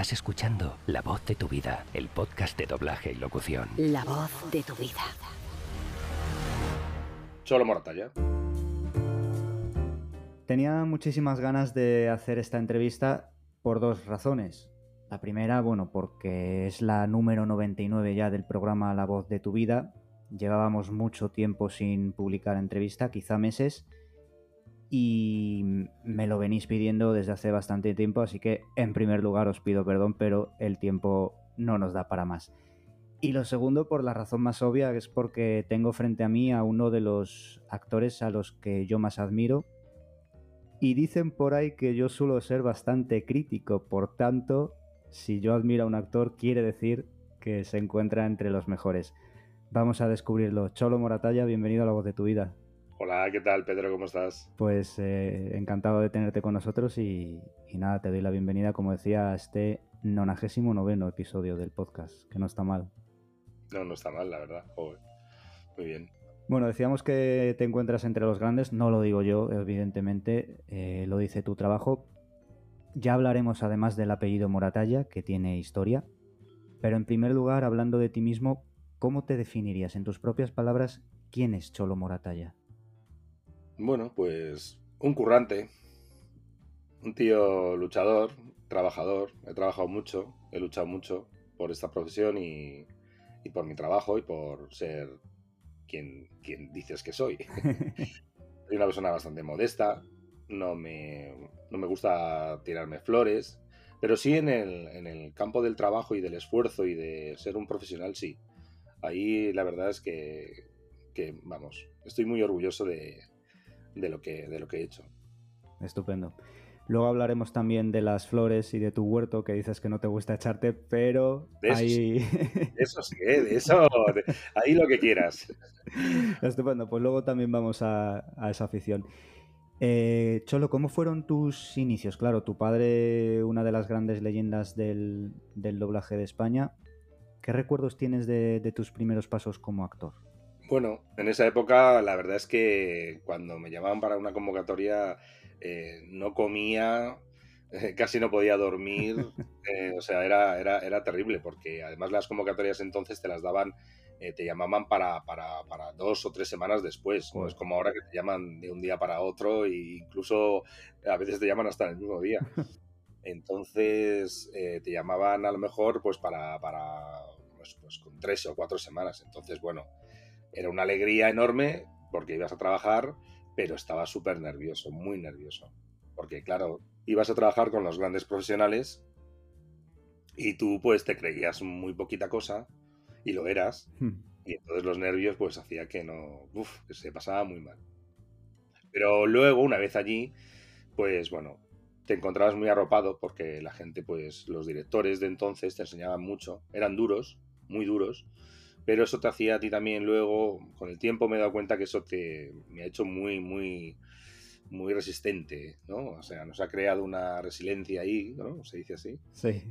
Estás escuchando La Voz de tu Vida, el podcast de doblaje y locución. La voz de tu vida. Cholo Moratalla. Tenía muchísimas ganas de hacer esta entrevista por dos razones. La primera, porque es la número 99 ya del programa La Voz de tu Vida. Llevábamos mucho tiempo sin publicar entrevista, quizá meses, y me lo venís pidiendo desde hace bastante tiempo, así que en primer lugar os pido perdón, pero el tiempo no nos da para más. Y lo segundo, por la razón más obvia, es porque tengo frente a mí a uno de los actores a los que yo más admiro. Y dicen por ahí que yo suelo ser bastante crítico, por tanto, si yo admiro a un actor, quiere decir que se encuentra entre los mejores. Vamos a descubrirlo. Cholo Moratalla, bienvenido a La Voz de tu Vida. Hola, ¿qué tal, Pedro? ¿Cómo estás? Pues encantado de tenerte con nosotros y nada, te doy la bienvenida, como decía, a este 99º episodio del podcast, que no está mal. No está mal, la verdad. Joder. Muy bien. Bueno, decíamos que te encuentras entre los grandes, no lo digo yo, evidentemente, lo dice tu trabajo. Ya hablaremos además del apellido Moratalla, que tiene historia, pero en primer lugar, hablando de ti mismo, ¿cómo te definirías en tus propias palabras quién es Cholo Moratalla? Bueno, pues un currante, un tío luchador, trabajador. He trabajado mucho, he luchado mucho por esta profesión y por mi trabajo y por ser quien dices que soy. Soy una persona bastante modesta, no me gusta tirarme flores, pero sí en el campo del trabajo y del esfuerzo y de ser un profesional, sí. Ahí la verdad es que vamos, estoy muy orgulloso de lo que he hecho. Estupendo. Luego hablaremos también de las flores y de tu huerto, que dices que no te gusta echarte, pero De eso, ahí... de eso, ahí lo que quieras. Estupendo, pues luego también vamos a esa afición. Cholo, ¿cómo fueron tus inicios? Claro, tu padre, una de las grandes leyendas del doblaje de España. ¿Qué recuerdos tienes de tus primeros pasos como actor? Bueno, en esa época la verdad es que cuando me llamaban para una convocatoria no comía, casi no podía dormir, o sea, era terrible porque además las convocatorias entonces te las daban, te llamaban para 2 o 3 semanas después, no es como ahora que te llaman de un día para otro e incluso a veces te llaman hasta en el mismo día. Entonces te llamaban a lo mejor pues pues con 3 o 4 semanas, entonces bueno. Era una alegría enorme porque ibas a trabajar, pero estaba súper nervioso, muy nervioso. Porque, claro, ibas a trabajar con los grandes profesionales y tú, pues, te creías muy poquita cosa y lo eras. Y entonces los nervios, pues, hacía que que se pasaba muy mal. Pero luego, una vez allí, pues, bueno, te encontrabas muy arropado porque la gente, pues, los directores de entonces te enseñaban mucho. Eran duros, muy duros. Pero eso te hacía a ti también luego, con el tiempo me he dado cuenta que eso me ha hecho muy, muy, muy resistente, ¿no? O sea, nos ha creado una resiliencia ahí, ¿no? Se dice así. Sí.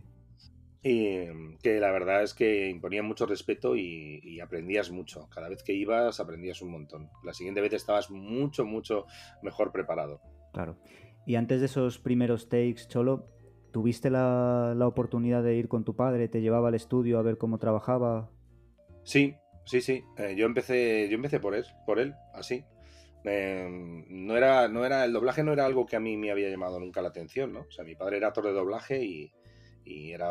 Y que la verdad es que imponía mucho respeto y aprendías mucho. Cada vez que ibas aprendías un montón. La siguiente vez estabas mucho, mucho mejor preparado. Claro. Y antes de esos primeros takes, Cholo, ¿tuviste la oportunidad de ir con tu padre? ¿Te llevaba al estudio a ver cómo trabajaba? Sí. Yo empecé por él, así. No era, el doblaje no era algo que a mí me había llamado nunca la atención, ¿no? O sea, mi padre era actor de doblaje y era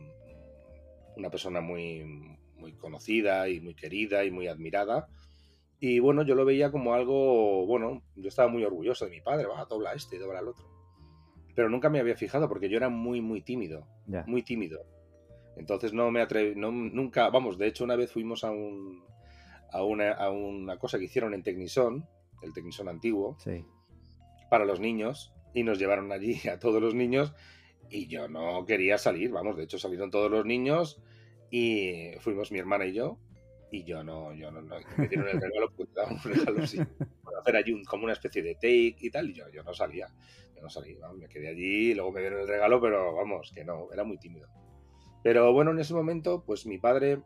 una persona muy, muy conocida y muy querida y muy admirada. Y bueno, yo lo veía como algo, bueno, yo estaba muy orgulloso de mi padre, dobla este y dobla el otro. Pero nunca me había fijado porque yo era muy, muy tímido, Ya. muy tímido. Entonces no me atreví, nunca, vamos, de hecho una vez fuimos a una cosa que hicieron en Tecnison, el Tecnison antiguo, Sí. para los niños, y nos llevaron allí a todos los niños, y yo no quería salir, vamos, de hecho salieron todos los niños, y fuimos mi hermana y yo no, me dieron el regalo, porque te daban un regalo así, para hacer allí como una especie de take y tal, y yo no salí, vamos, me quedé allí, y luego me dieron el regalo, pero vamos, que no, era muy tímido. Pero bueno, en ese momento, pues mi padre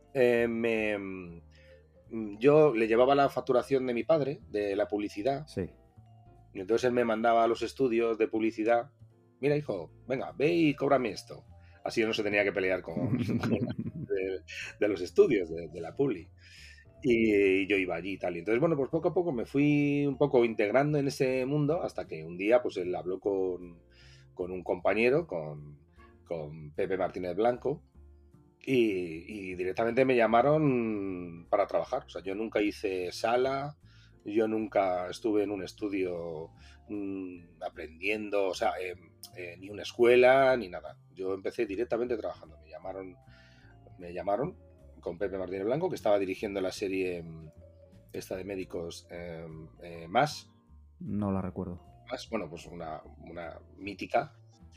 yo le llevaba la facturación de mi padre, de la publicidad. Sí. Y entonces él me mandaba a los estudios de publicidad. Mira, hijo, venga, ve y cóbrame esto. Así no se tenía que pelear con de los estudios, de la publi. Y yo iba allí y tal. Y entonces, bueno, pues poco a poco me fui un poco integrando en ese mundo hasta que un día, pues él habló con un compañero, con Pepe Martínez Blanco, y directamente me llamaron para trabajar. O sea, yo nunca hice sala, yo nunca estuve en un estudio aprendiendo, o sea, ni una escuela, ni nada. Yo empecé directamente trabajando. Me llamaron con Pepe Martínez Blanco, que estaba dirigiendo la serie esta de médicos Más. No la recuerdo. Más, bueno, pues una mítica.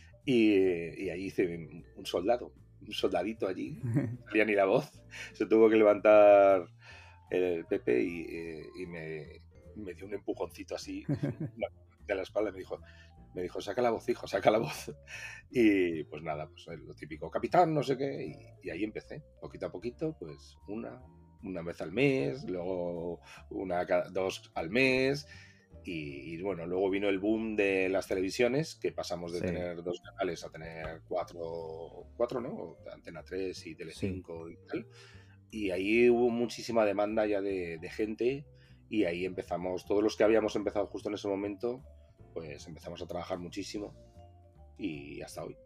Y ahí hice un soldadito allí, no salía ni la voz. Se tuvo que levantar el Pepe y me dio un empujoncito así de la espalda. Me dijo, saca la voz, hijo, saca la voz. Y pues nada, pues lo típico, capitán, no sé qué. Y ahí empecé, poquito a poquito, pues una vez al mes, luego dos al mes. Y bueno, luego vino el boom de las televisiones, que pasamos de Sí. tener 2 canales a tener cuatro, ¿no? Antena 3 y Telecinco y tal. Y ahí hubo muchísima demanda ya de gente, y ahí empezamos, todos los que habíamos empezado justo en ese momento, pues empezamos a trabajar muchísimo y hasta hoy.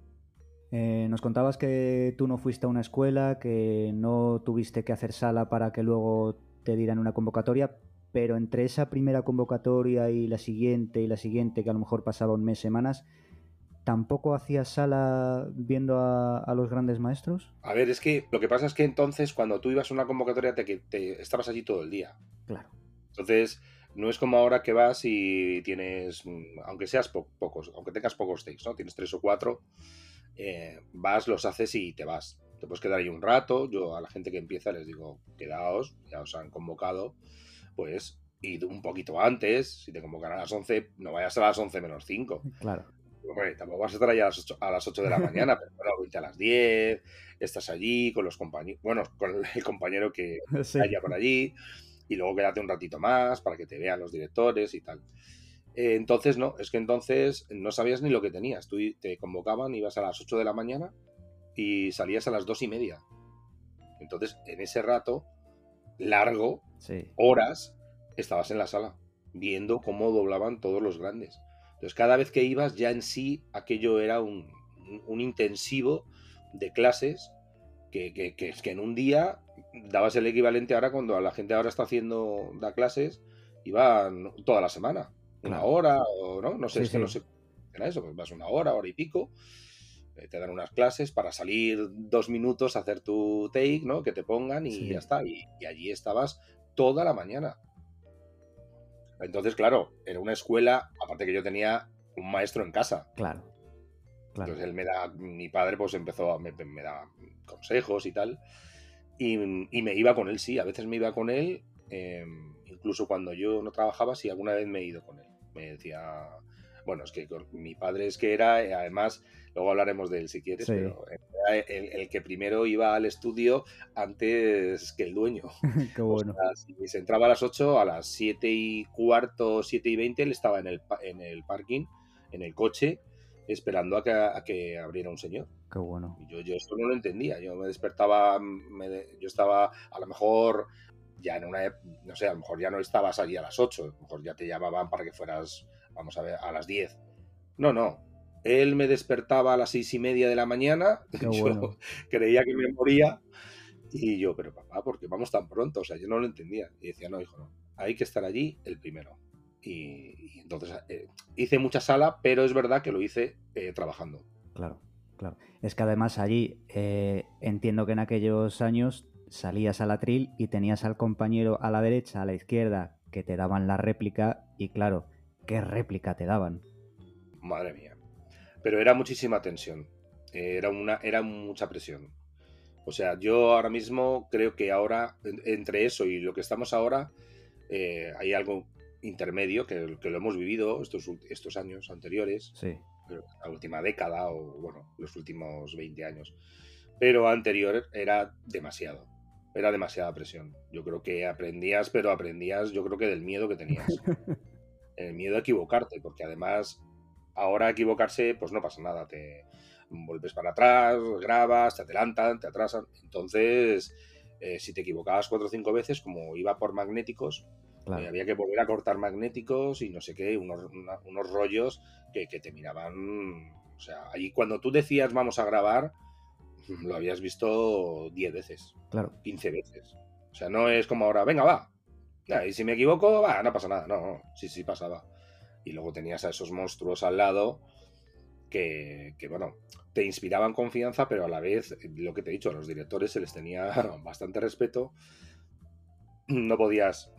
Nos contabas que tú no fuiste a una escuela, que no tuviste que hacer sala para que luego te dieran una convocatoria, pero entre esa primera convocatoria y la siguiente, que a lo mejor pasaba un mes, semanas, ¿tampoco hacías sala viendo a los grandes maestros? A ver, es que lo que pasa es que entonces cuando tú ibas a una convocatoria te estabas allí todo el día. Claro. Entonces, no es como ahora que vas y tienes, aunque seas pocos, aunque tengas pocos takes, ¿no? Tienes 3 o 4, vas, los haces y te vas. Te puedes quedar ahí un rato. Yo a la gente que empieza les digo, quedaos, ya os han convocado, pues id un poquito antes. Si te convocan a las 11, no vayas a las 11 menos 5. Claro. Bueno, tampoco vas a estar allá a las 8 de la mañana, pero bueno, vete a las 10, estás allí con los compañeros, bueno, con el compañero que Sí. haya por allí, y luego quédate un ratito más para que te vean los directores y tal. Entonces, no, es que entonces no sabías ni lo que tenías. Tú te convocaban, ibas a las 8 de la mañana y salías a las 2:30. Entonces, en ese rato largo, Sí. horas, estabas en la sala, viendo cómo doblaban todos los grandes. Entonces, cada vez que ibas, ya en sí, aquello era un intensivo de clases que es que en un día dabas el equivalente. Ahora, cuando a la gente ahora da clases, iban toda la semana, una Claro. hora, o no sé, Sí, es que no sí. sé qué era eso, pues vas una hora y pico, te dan unas clases para salir 2 minutos, hacer tu take, ¿no? Que te pongan y Sí. ya está, y allí estabas toda la mañana. Entonces, claro, era una escuela, aparte que yo tenía un maestro en casa. Claro. Claro. Entonces mi padre pues empezó me daba consejos y tal, y me iba con él, sí, a veces me iba con él, incluso cuando yo no trabajaba, sí, alguna vez me he ido con él. Me decía, bueno, es que mi padre es que era, además, luego hablaremos de él si quieres, Sí. pero era el que primero iba al estudio antes que el dueño. Qué O bueno. sea, si se entraba a las 8, a las 7:15, 7:20, él estaba en el parking, en el coche, esperando a que abriera un señor. Qué bueno. Y yo eso no lo entendía. Yo me despertaba, yo estaba a lo mejor ya en no sé, a lo mejor ya no estabas allí a las 8, a lo mejor ya te llamaban para que fueras, vamos a ver, a las 10. No. Él me despertaba a las 6:30 de la mañana. Qué Yo bueno. creía que me moría. Y yo, pero papá, ¿por qué vamos tan pronto? O sea, yo no lo entendía. Y decía, no, hijo, no. Hay que estar allí el primero. Y entonces hice mucha sala, pero es verdad que lo hice trabajando. Claro, claro. Es que además allí entiendo que en aquellos años salías al atril y tenías al compañero a la derecha, a la izquierda, que te daban la réplica y claro, ¿qué réplica te daban? Madre mía. Pero era muchísima tensión. Era mucha presión. O sea, yo ahora mismo creo que ahora, entre eso y lo que estamos ahora, hay algo intermedio que lo hemos vivido estos años anteriores, Sí, la última década o, bueno, los últimos 20 años. Pero anterior era demasiada presión. Yo creo que aprendías, yo creo que del miedo que tenías. El miedo a equivocarte, porque además ahora equivocarse, pues no pasa nada. vuelves para atrás, grabas, te adelantan, te atrasan. Entonces, si te equivocabas 4 o 5 veces, como iba por magnéticos, Claro. había que volver a cortar magnéticos y no sé qué, unos rollos que te miraban. O sea, ahí cuando tú decías vamos a grabar, lo habías visto 10 veces, Claro. 15 veces. O sea, no es como ahora, venga, va. Y si me equivoco, va, no pasa nada. No, sí pasaba. Y luego tenías a esos monstruos al lado que, bueno, te inspiraban confianza, pero a la vez, lo que te he dicho, a los directores se les tenía bastante respeto. No podías,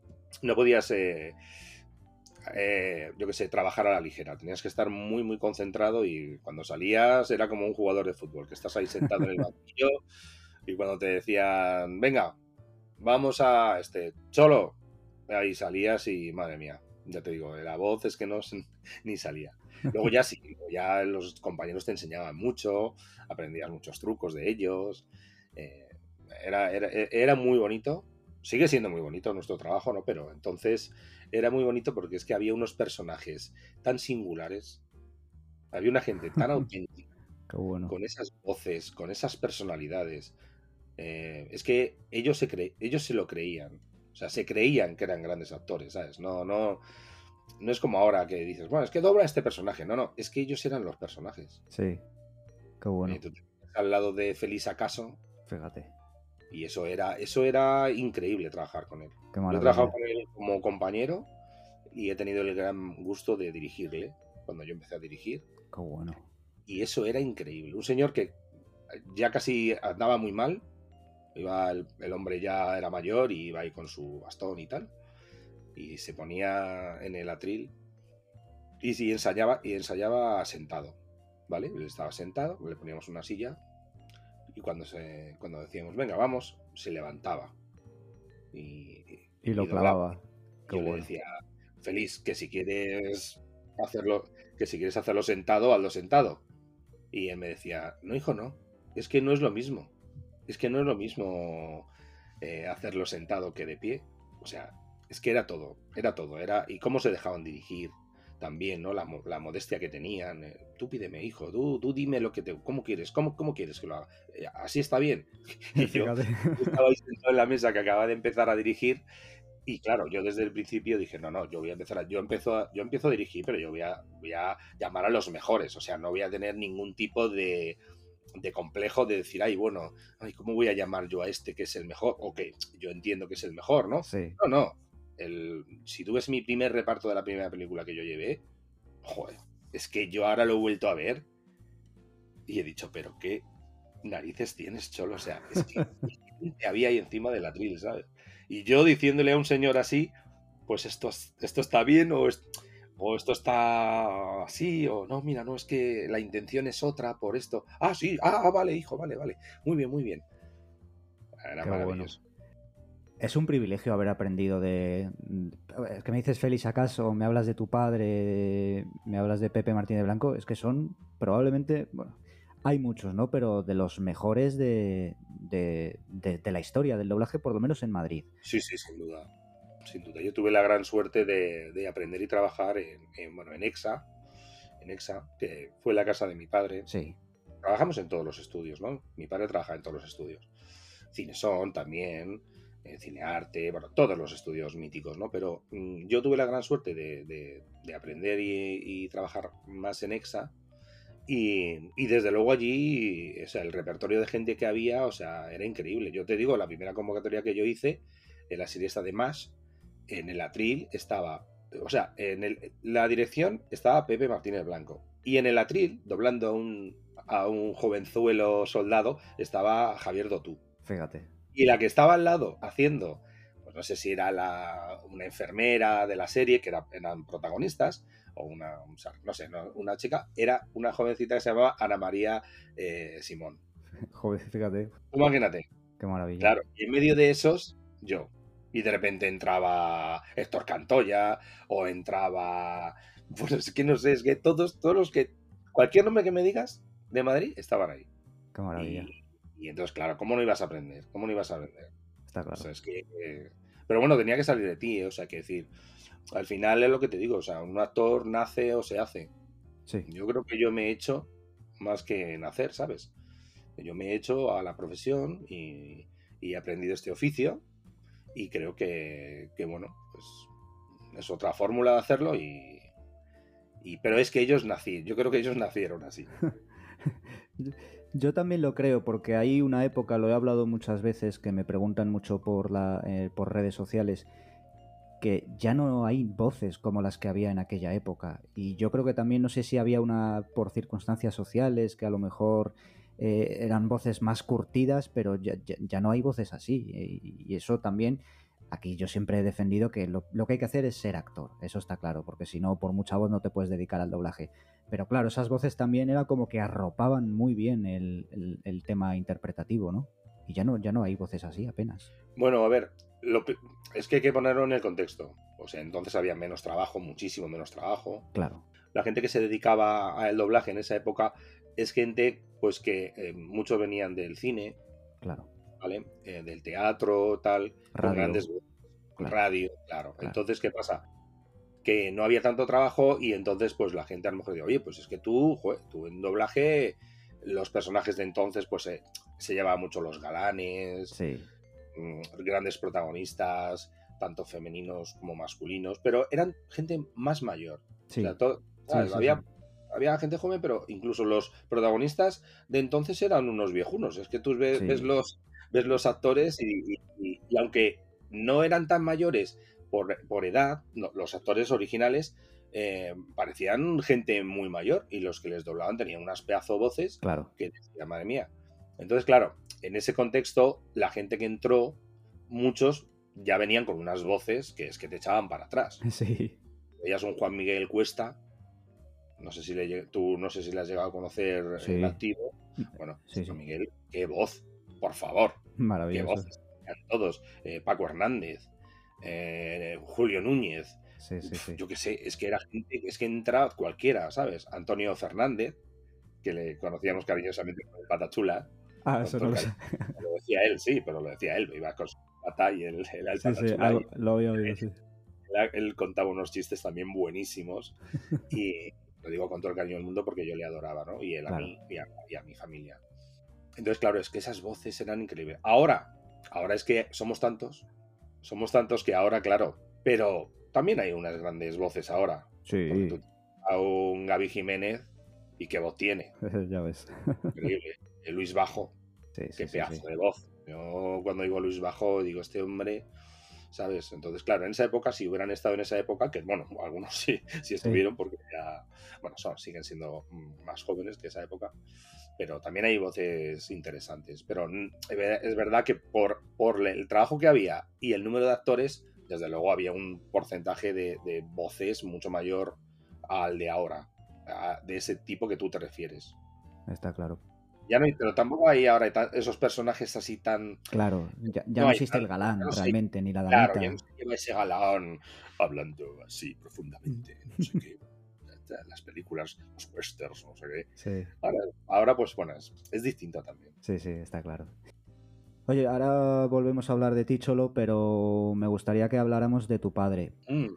yo qué sé, trabajar a la ligera. Tenías que estar muy, muy concentrado y cuando salías era como un jugador de fútbol, que estás ahí sentado en el banquillo y cuando te decían, venga, vamos a Cholo, ahí salías y madre mía, ya te digo, la voz es que no ni salía. Luego ya sí, ya los compañeros te enseñaban mucho, aprendías muchos trucos de ellos. eh, era muy bonito. Sigue siendo muy bonito nuestro trabajo, ¿no? Pero entonces era muy bonito porque es que había unos personajes tan singulares, había una gente tan auténtica, Qué bueno. con esas voces, con esas personalidades. Es que ellos se lo creían. O sea, se creían que eran grandes actores, ¿sabes? No es como ahora que dices, bueno, es que dobla este personaje. No, es que ellos eran los personajes. Sí, qué bueno. Tú te pones al lado de Feliz Acaso Fíjate, y eso era increíble trabajar con él. qué Yo he trabajado maravilla. con él como compañero y he tenido el gran gusto de dirigirle cuando yo empecé a dirigir. Qué bueno. Y eso era increíble. Un señor que ya casi andaba muy mal. El hombre ya era mayor y iba ahí con su bastón y tal. Y se ponía en el atril y ensayaba sentado. ¿Vale? Él estaba sentado, le poníamos una silla y cuando decíamos, venga, vamos, se levantaba. Y lo Y doblaba. clavaba. Qué Yo le bueno. decía, Feliz, que si quieres hacerlo sentado, hazlo sentado. Y él me decía, no, hijo, no, es que no es lo mismo. Es que no es lo mismo hacerlo sentado que de pie. O sea, es que era todo. Y cómo se dejaban dirigir también, ¿no? La modestia que tenían. Tú pídeme, hijo, tú dime cómo quieres que lo haga. Así está bien. Y yo Fíjate. estaba ahí sentado en la mesa que acaba de empezar a dirigir. Y claro, yo desde el principio dije, no, yo voy a empezar yo empiezo a dirigir, pero yo voy a llamar a los mejores. O sea, no voy a tener ningún tipo de complejo de decir, bueno, ¿cómo voy a llamar yo a este que es el mejor? O que yo entiendo que es el mejor, ¿no? Sí. No. Si tú ves mi primer reparto de la primera película que yo llevé, joder, es que yo ahora lo he vuelto a ver y he dicho, pero qué narices tienes, Cholo. O sea, es que te había ahí encima del atril, ¿sabes? Y yo diciéndole a un señor así, pues esto está bien o esto está así, o no, mira, no, es que la intención es otra por esto. Ah, sí, vale, hijo, vale. Muy bien, muy bien. Era Qué maravilloso. bueno. Es un privilegio haber aprendido Es que me dices Félix acaso, me hablas de tu padre, me hablas de Pepe Martínez Blanco, es que son probablemente, bueno, hay muchos, ¿no? Pero de los mejores de la historia del doblaje, por lo menos en Madrid. Sí, sin duda. Sin duda. Yo tuve la gran suerte de aprender y trabajar en EXA, que fue la casa de mi padre. Sí. Trabajamos en todos los estudios, ¿no? Mi padre trabaja en todos los estudios. Cineson también, Cinearte, bueno, todos los estudios míticos, ¿no? Pero yo tuve la gran suerte de aprender y trabajar más en EXA y desde luego allí, o sea, el repertorio de gente que había, o sea, era increíble. Yo te digo, la primera convocatoria que yo hice en la serie esta de MASH, en el atril estaba, o sea, la dirección estaba Pepe Martínez Blanco y en el atril, doblando a un jovenzuelo soldado, estaba Javier Dotú. Fíjate. Y la que estaba al lado haciendo, pues no sé si era una enfermera de la serie, que eran protagonistas, o una chica, era una jovencita que se llamaba Ana María Simón. Joder, fíjate. Imagínate. Qué maravilla. Claro, y en medio de esos, yo. Y de repente entraba Héctor Cantoya, o entraba, pues es que no sé, es que todos los que, cualquier nombre que me digas de Madrid, estaban ahí. Qué maravilla. Y entonces, claro, ¿cómo no ibas a aprender? Está claro. O sea, es que... pero bueno, tenía que salir de ti, o sea, que decir, al final es lo que te digo, o sea, un actor nace o se hace. Sí. Yo creo que yo me he hecho más que en hacer, ¿sabes? Yo me he hecho a la profesión y he aprendido este oficio y creo que bueno, pues es otra fórmula de hacerlo pero es que yo creo que ellos nacieron así. Yo también lo creo, porque hay una época, lo he hablado muchas veces, que me preguntan mucho por redes sociales, que ya no hay voces como las que había en aquella época. Y yo creo que también, no sé si había por circunstancias sociales, que a lo mejor eran voces más curtidas, pero ya no hay voces así. Y eso también, aquí yo siempre he defendido que lo que hay que hacer es ser actor, eso está claro, porque si no, por mucha voz no te puedes dedicar al doblaje. Pero claro, esas voces también era como que arropaban muy bien el tema interpretativo, ¿no? Y ya no hay voces así apenas. Bueno, a ver, es que hay que ponerlo en el contexto. O sea, entonces había menos trabajo, muchísimo menos trabajo. Claro. La gente que se dedicaba al doblaje en esa época es gente, pues que muchos venían del cine, Claro. ¿vale? Del teatro, tal, con Radio. grandes Claro. radio, claro. Claro. Entonces, ¿qué pasa? Que no había tanto trabajo y entonces, pues la gente a lo mejor dice, oye, pues es que tú en doblaje, los personajes de entonces, pues se llevaban mucho los galanes. Sí. Grandes protagonistas, tanto femeninos como masculinos, pero eran gente más mayor. Sí. O sea, Sí. había gente joven, pero incluso los protagonistas de entonces eran unos viejunos. Es que tú ves, Sí. ves los actores y aunque no eran tan mayores por edad, los actores originales parecían gente muy mayor y los que les doblaban tenían unas pedazo voces Claro. que decía, madre mía. Entonces, claro, en ese contexto, la gente que entró, muchos ya venían con unas voces que es que te echaban para atrás. Sí. Veías un Juan Miguel Cuesta, no sé si le has llegado a conocer Sí. en activo. Bueno, Sí. Juan Miguel, qué voz, por favor. Maravilloso. Qué voces. Todos. Paco Hernández, Julio Núñez. Sí. Yo qué sé, es que era gente, es que entra cualquiera, ¿sabes? Antonio Fernández, que le conocíamos cariñosamente como el Patachula. Eso no lo sé. Lo decía él, sí, pero lo decía él. Iba con su pata y él era el Patachula. Sí, lo había oído, sí. Él contaba unos chistes también buenísimos. Y lo digo con todo el cariño del mundo porque yo le adoraba, ¿no? Y él Claro. a mí y a mi familia. Entonces, claro, es que esas voces eran increíbles. Ahora es que somos tantos que ahora, claro, pero también hay unas grandes voces ahora. Sí. Porque tú a un Gaby Jiménez y qué voz tiene. Ya ves. Increíble. El Luis Bajo, qué pedazo de voz. Yo cuando digo Luis Bajo digo, este hombre, ¿sabes? Entonces, claro, en esa época, si hubieran estado en esa época, que bueno, algunos sí estuvieron porque ya, bueno, siguen siendo más jóvenes que esa época, pero también hay voces interesantes. Pero es verdad que por el trabajo que había y el número de actores, desde luego había un porcentaje de voces mucho mayor al de ahora, de ese tipo que tú te refieres. Está claro. Ya no hay, pero tampoco hay ahora esos personajes así tan... Claro, ya no existe el galán realmente, ni la damita. Claro, ya no se lleva ese galán hablando así profundamente, no sé qué. Las películas, los westerns, no sé qué. Sí. Ahora pues bueno, es distinto también. Sí, está claro. Oye, ahora volvemos a hablar de ti, Cholo, pero me gustaría que habláramos de tu padre.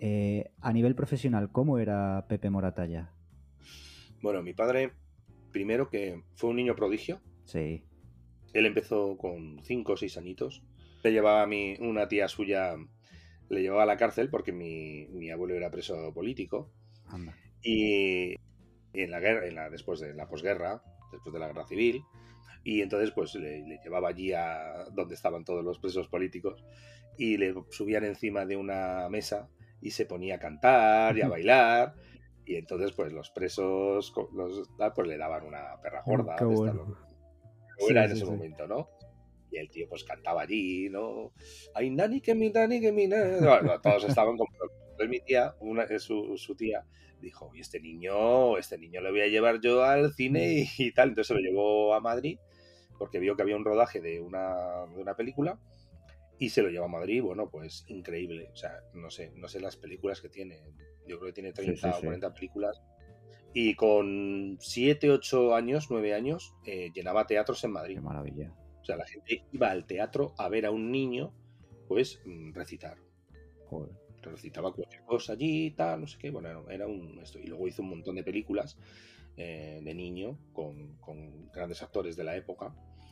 A nivel profesional, ¿cómo era Pepe Moratalla? Bueno, mi padre, primero que fue un niño prodigio. Sí. Él empezó con 5 o 6 añitos. Le llevaba una tía suya, le llevaba a la cárcel porque mi abuelo era preso político. Anda. Y en la guerra, después de la posguerra, después de la guerra civil, y entonces pues le llevaba allí a donde estaban todos los presos políticos y le subían encima de una mesa y se ponía a cantar y a bailar, y entonces pues los presos pues le daban una perra gorda. Qué bueno. Era en ese momento, ¿no? Y el tío pues cantaba allí, ¿no? Ay, nani que mi nani. Bueno, todos estaban como... Entonces mi tía, su tía, dijo, y este niño lo voy a llevar yo al cine y tal. Entonces se lo llevó a Madrid porque vio que había un rodaje de una película y se lo llevó a Madrid. Bueno, pues increíble. O sea, no sé las películas que tiene. Yo creo que tiene 30 o 40 películas. Y con 7, 8 años, 9 años, llenaba teatros en Madrid. Qué maravilla. O sea, la gente iba al teatro a ver a un niño, pues, recitar. Joder. recitaba cualquier cosa allí, tal, no sé qué, bueno, era esto. Y luego hizo un montón de películas de niño con grandes actores de la época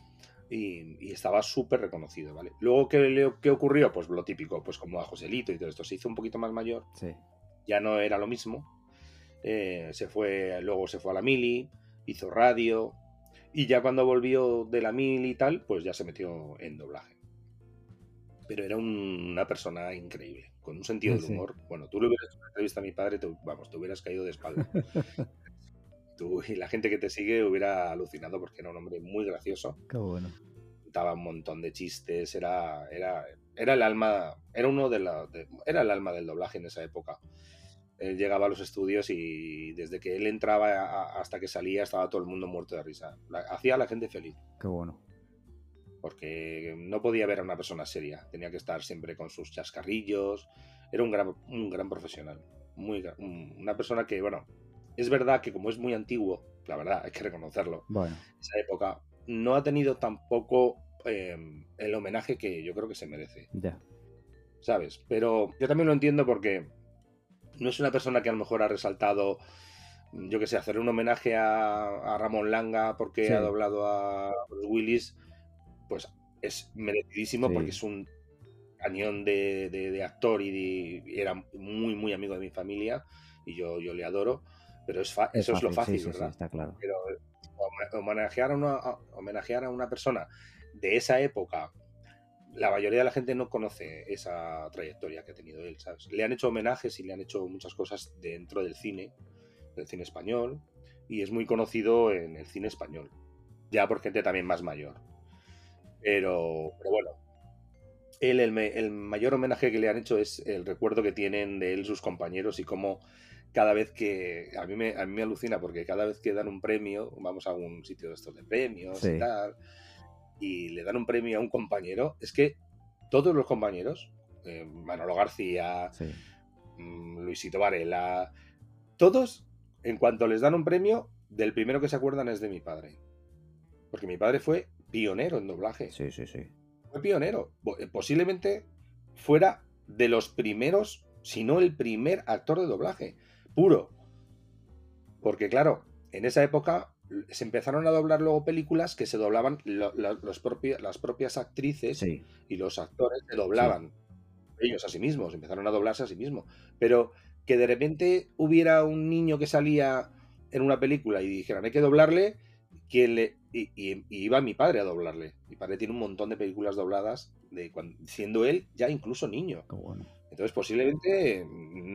y estaba súper reconocido, ¿vale? Luego, ¿qué ocurrió? Pues lo típico, pues como a Joselito y todo esto, se hizo un poquito más mayor, Sí. ya no era lo mismo, luego se fue a la mili, hizo radio y ya cuando volvió de la mili y tal, pues ya se metió en doblaje. Pero era una persona increíble, con un sentido del Sí. humor. Bueno, tú le hubieras hecho una entrevista a mi padre, te hubieras caído de espalda. Tú y la gente que te sigue hubiera alucinado porque era un hombre muy gracioso. Qué bueno. Daba un montón de chistes, era el alma, era el alma del doblaje en esa época. Él llegaba a los estudios y desde que él entraba hasta que salía estaba todo el mundo muerto de risa. Hacía a la gente feliz. Qué bueno. Porque no podía ver a una persona seria, tenía que estar siempre con sus chascarrillos, era un gran profesional, una persona que, bueno, es verdad que como es muy antiguo, la verdad, hay que reconocerlo, Bueno. esa época no ha tenido tampoco el homenaje que yo creo que se merece, Ya. ¿sabes? Pero yo también lo entiendo porque no es una persona que a lo mejor ha resaltado, yo que sé, hacer un homenaje a Ramón Langa porque Sí. ha doblado a Bruce Willis, pues es merecidísimo porque Sí. es un cañón de actor y era muy, muy amigo de mi familia y yo le adoro, pero eso es lo fácil, sí, ¿verdad? está claro. Pero homenajear a una persona de esa época, la mayoría de la gente no conoce esa trayectoria que ha tenido él, ¿sabes? Le han hecho homenajes y le han hecho muchas cosas dentro del cine español, y es muy conocido en el cine español, ya por gente también más mayor. Pero bueno, el mayor homenaje que le han hecho es el recuerdo que tienen de él sus compañeros y cómo cada vez que... A mí me alucina porque cada vez que dan un premio, vamos a un sitio de estos de premios Sí. y tal, y le dan un premio a un compañero, es que todos los compañeros, Manolo García, Sí. Luisito Varela, todos, en cuanto les dan un premio, del primero que se acuerdan es de mi padre. Porque mi padre fue pionero en doblaje. Sí. Fue pionero. Posiblemente fuera de los primeros, si no el primer actor de doblaje, puro. Porque claro, en esa época se empezaron a doblar luego películas que se doblaban las propias actrices, Sí. y los actores se doblaban ellos a sí mismos, empezaron a doblarse a sí mismos. Pero que de repente hubiera un niño que salía en una película y dijeran hay que doblarle, y iba mi padre a doblarle. Mi padre tiene un montón de películas dobladas siendo él ya incluso niño. Qué bueno. Entonces posiblemente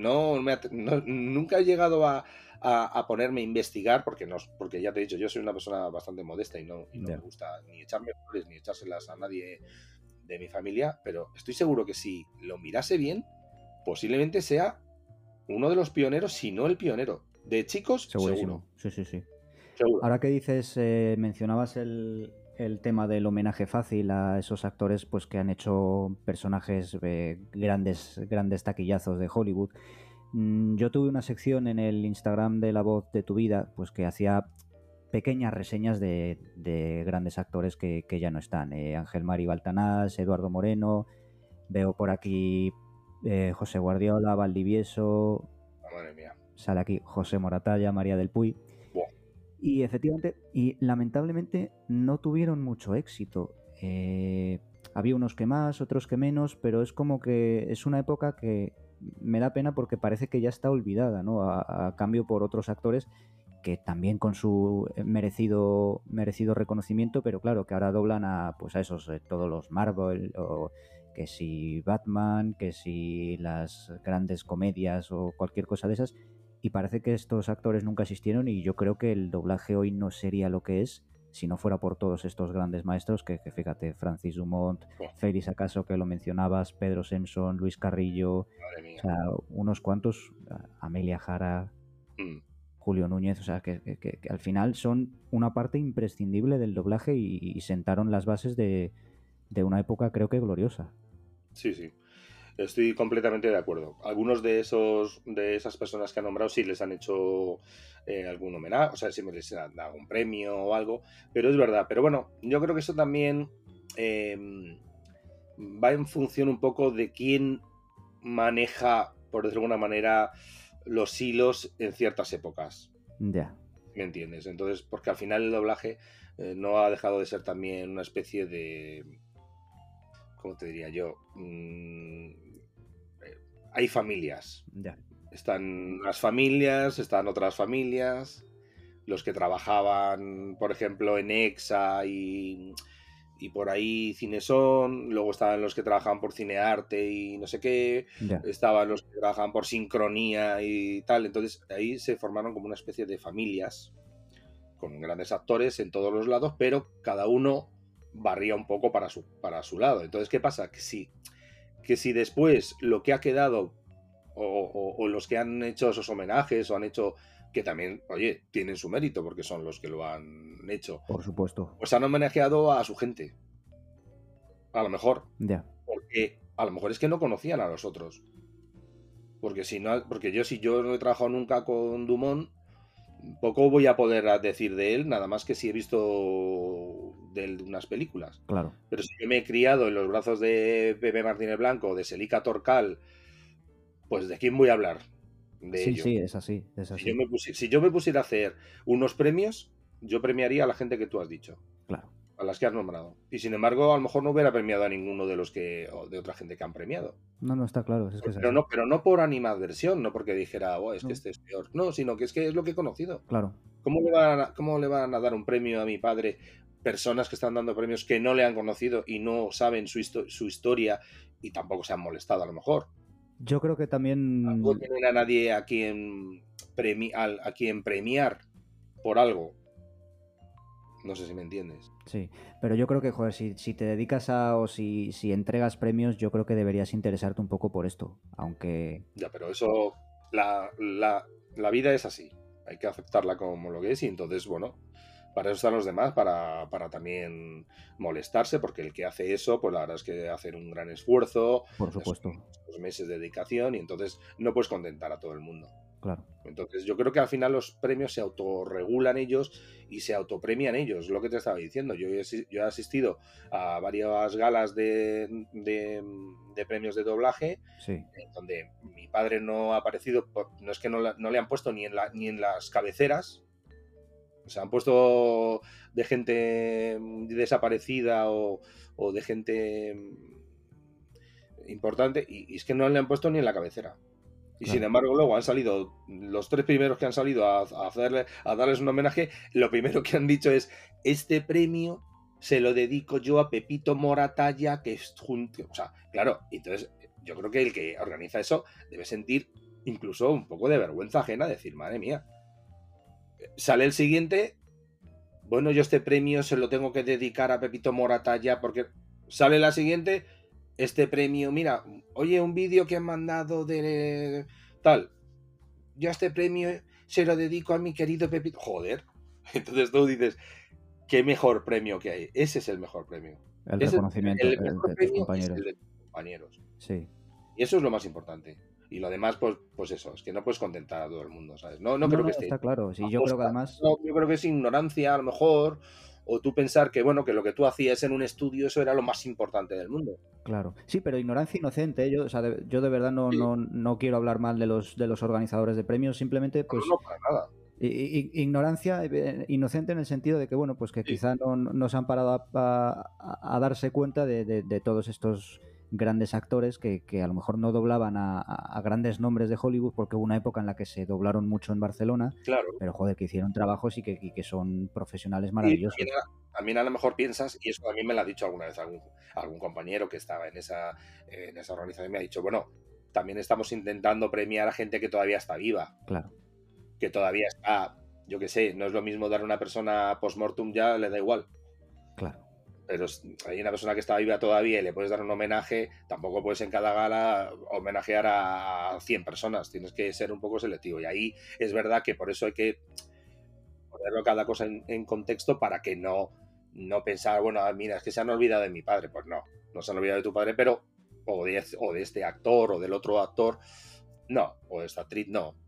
nunca he llegado a ponerme a investigar porque ya te he dicho, yo soy una persona bastante modesta y no Ya. me gusta ni echarme flores ni echárselas a nadie de mi familia, pero estoy seguro que si lo mirase bien, posiblemente sea uno de los pioneros, si no el pionero. De chicos, Segurísimo. seguro. Sí. Seguro. Ahora que dices, mencionabas el tema del homenaje fácil a esos actores pues que han hecho personajes grandes taquillazos de Hollywood. Yo tuve una sección en el Instagram de La Voz de tu Vida pues que hacía pequeñas reseñas de grandes actores que ya no están. Ángel Mari Baltanás, Eduardo Moreno, veo por aquí José Guardiola, Valdivieso, Madre mía. sale aquí José Moratalla, María del Puy. Buah. Y efectivamente, y lamentablemente no tuvieron mucho éxito. Había unos que más, otros que menos, pero es como que es una época que me da pena porque parece que ya está olvidada, ¿no? A cambio por otros actores que también con su merecido reconocimiento, pero claro, que ahora doblan a esos, todos los Marvel, o que si Batman, que si las grandes comedias o cualquier cosa de esas, y parece que estos actores nunca existieron, y yo creo que el doblaje hoy no sería lo que es si no fuera por todos estos grandes maestros que fíjate, Francis Dumont, Félix Acaso, que lo mencionabas, Pedro Simpson, Luis Carrillo, Madre mía. o sea, unos cuantos, Amelia Jara, Julio Núñez, o sea, que al final son una parte imprescindible del doblaje y sentaron las bases de una época, creo que gloriosa. Sí. Estoy completamente de acuerdo. Algunos de esas personas que han nombrado sí les han hecho algún homenaje, o sea, sí les han dado un premio o algo, pero es verdad. Pero bueno, yo creo que eso también va en función un poco de quién maneja, por decirlo de alguna manera, los hilos en ciertas épocas. Ya. ¿Me entiendes? Entonces, porque al final el doblaje no ha dejado de ser también una especie de... ¿Cómo te diría yo? Hay familias. Ya. Están las familias, están otras familias, los que trabajaban, por ejemplo, en EXA y por ahí Cinesón, luego estaban los que trabajaban por Cinearte y no sé qué, Ya. estaban los que trabajaban por Sincronía y tal, entonces ahí se formaron como una especie de familias con grandes actores en todos los lados, pero cada uno barría un poco para su lado. Entonces, ¿qué pasa? Que si después lo que ha quedado o los que han hecho esos homenajes o han hecho, que también, oye, tienen su mérito porque son los que lo han hecho, Por supuesto. pues han homenajeado a su gente. A lo mejor. Ya. Porque a lo mejor es que no conocían a los otros. Porque si yo no he trabajado nunca con Dumont, poco voy a poder decir de él, nada más que si he visto de él unas películas. Claro. Pero si yo me he criado en los brazos de Pepe Martínez Blanco, de Selica Torcal, pues ¿de quién voy a hablar? De Sí, ellos. sí, es así, es Si así. yo me pusiera a hacer unos premios, yo premiaría a la gente que tú has dicho, Claro. a las que has nombrado. Y sin embargo, a lo mejor no hubiera premiado a ninguno de los o de otra gente que han premiado. No, está claro, es que es así. Pero no por animadversión, no porque dijera, oh, es que No. este es peor. No, sino que es lo que he conocido. Claro. ¿Cómo le van a dar un premio a mi padre personas que están dando premios que no le han conocido y no saben su historia y tampoco se han molestado a lo mejor? Yo creo que también... No tienen a nadie a quien premiar por algo. No sé si me entiendes. Sí, pero yo creo que, joder, si te dedicas o si entregas premios, yo creo que deberías interesarte un poco por esto, aunque... Ya, pero eso, la vida es así. Hay que aceptarla como lo que es y entonces, bueno, para eso están los demás, para también molestarse, porque el que hace eso, pues la verdad es que hacer un gran esfuerzo, Por supuesto. Los meses de dedicación y entonces no puedes contentar a todo el mundo. Claro. Entonces yo creo que al final los premios se autorregulan ellos y se autopremian ellos, lo que te estaba diciendo. Yo he asistido a varias galas de premios de doblaje, Sí. donde mi padre no ha aparecido, no es que no le han puesto ni en las cabeceras, o sea, han puesto de gente desaparecida o de gente importante y es que no le han puesto ni en la cabecera. Y Claro. sin embargo, luego han salido los 3 primeros que han salido a darles un homenaje. Lo primero que han dicho es: este premio se lo dedico yo a Pepito Moratalla, que es junto. O sea, claro, entonces yo creo que el que organiza eso debe sentir incluso un poco de vergüenza ajena, decir, madre mía. Sale el siguiente, bueno, yo este premio se lo tengo que dedicar a Pepito Moratalla porque sale la siguiente. Este premio, mira, oye, un vídeo que han mandado de tal, yo a este premio se lo dedico a mi querido Pepito. Joder, entonces tú dices, ¿qué mejor premio que hay? Ese es el mejor premio. El reconocimiento El mejor de tus premio compañeros. es el de tus compañeros. Sí. Y eso es lo más importante. Y lo demás, pues eso, es que no puedes contentar a todo el mundo, ¿sabes? No creo que esté. Está claro. Sí, yo creo que además... No, yo creo que es ignorancia, a lo mejor, o tú pensar que, bueno, que lo que tú hacías en un estudio, eso era lo más importante del mundo. Claro. Sí, pero ignorancia inocente. Yo, o sea, yo de verdad Sí. no quiero hablar mal de los organizadores de premios, simplemente, pues... No, para nada. Ignorancia inocente en el sentido de que, bueno, pues que Sí. quizá no se han parado a darse cuenta de todos estos grandes actores que a lo mejor no doblaban a grandes nombres de Hollywood, porque hubo una época en la que se doblaron mucho en Barcelona, Claro. pero joder, que hicieron trabajos y que son profesionales maravillosos. Y también a lo mejor piensas, y eso también me lo ha dicho alguna vez algún compañero que estaba en esa organización, me ha dicho, bueno, también estamos intentando premiar a gente que todavía está viva. Claro. Que todavía está, yo qué sé, no es lo mismo dar a una persona post-mortem, ya le da igual. Claro. Pero hay una persona que está viva todavía y le puedes dar un homenaje, tampoco puedes en cada gala homenajear a 100 personas, tienes que ser un poco selectivo. Y ahí es verdad que por eso hay que ponerlo cada cosa en contexto para que no pensar, bueno, mira, es que se han olvidado de mi padre. Pues no se han olvidado de tu padre, pero o de este actor o del otro actor, no, o de esta actriz, no.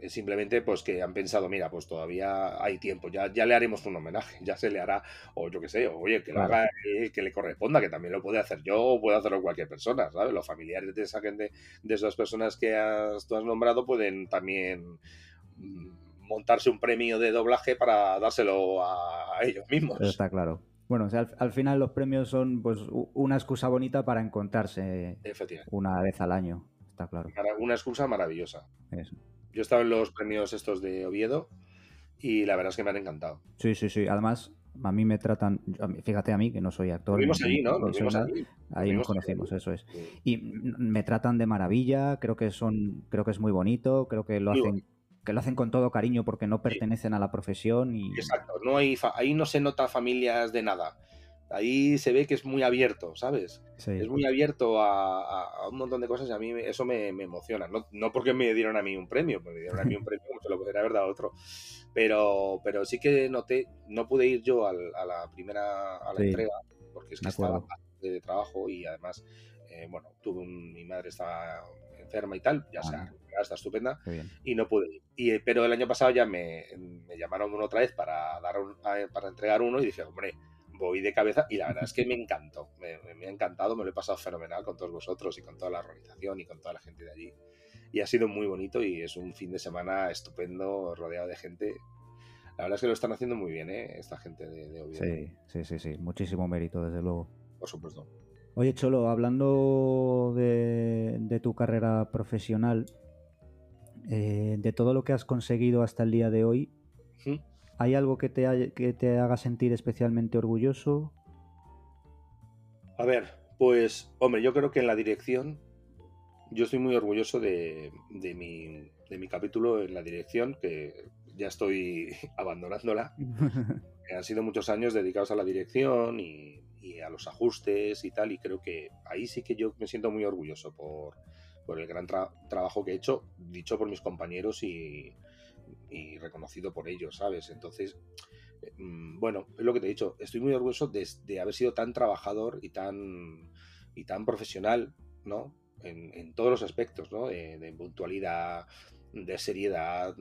Es simplemente pues que han pensado, mira, pues todavía hay tiempo, ya le haremos un homenaje, ya se le hará, o yo qué sé, o, oye, que lo Claro. haga el que le corresponda, que también lo puede hacer yo o puede hacerlo cualquier persona, ¿sabes? Los familiares de esa gente, de esas personas que tú has nombrado, pueden también montarse un premio de doblaje para dárselo a ellos mismos. Está claro. Bueno, o sea, al final los premios son pues una excusa bonita para encontrarse Efectivamente. una vez al año, está claro. Una excusa maravillosa. Eso. Yo he estado en los premios estos de Oviedo y la verdad es que me han encantado. Sí, sí, sí. Además, a mí me tratan, fíjate a mí, que no soy Nos actor vimos allí, ¿no? ni Nos soy vimos nada, allí. Nos ahí nos vimos conocimos, allí. eso es. Sí. Y me tratan de maravilla, creo que es muy bonito, creo que Muy bonito. lo hacen con todo cariño porque no Sí, pertenecen a la profesión y exacto. No hay ahí no se nota familias de nada. Ahí se ve que es muy abierto, ¿sabes? Es sí, muy abierto a un montón de cosas y a mí eso me emociona. No porque me dieron a mí un premio, me dieron a mí un premio como se lo podría haber dado a otro. Pero sí que noté, no pude ir yo a la primera, a la sí, entrega, porque es que de estaba acuerdo. bastante de trabajo y además, bueno, mi madre estaba enferma y tal, ya se ha Ah, recuperado, está estupenda, qué bien. y no pude ir. Pero el año pasado ya me llamaron otra vez para, para entregar uno y dije, hombre, voy de cabeza y la verdad es que me encantó, me ha encantado, me lo he pasado fenomenal con todos vosotros y con toda la organización y con toda la gente de allí. Y ha sido muy bonito y es un fin de semana estupendo, rodeado de gente. La verdad es que lo están haciendo muy bien, ¿eh? Esta gente de Oviedo, Sí, sí, sí, sí. Muchísimo mérito, desde luego. por supuesto. Oye, Cholo, hablando de tu carrera profesional, de todo lo que has conseguido hasta el día de hoy, ¿Mm? ¿hay algo que te haga sentir especialmente orgulloso? A ver, pues, hombre, yo creo que en la dirección, yo estoy muy orgulloso de mi capítulo en la dirección, que ya estoy abandonándola. Han sido muchos años dedicados a la dirección y a los ajustes y tal, y creo que ahí sí que yo me siento muy orgulloso por el gran trabajo que he hecho, dicho por mis compañeros y reconocido por ellos, ¿sabes? Entonces, bueno, es lo que te he dicho, estoy muy orgulloso de haber sido tan trabajador y tan profesional, ¿no? En todos los aspectos, ¿no? De puntualidad, de seriedad,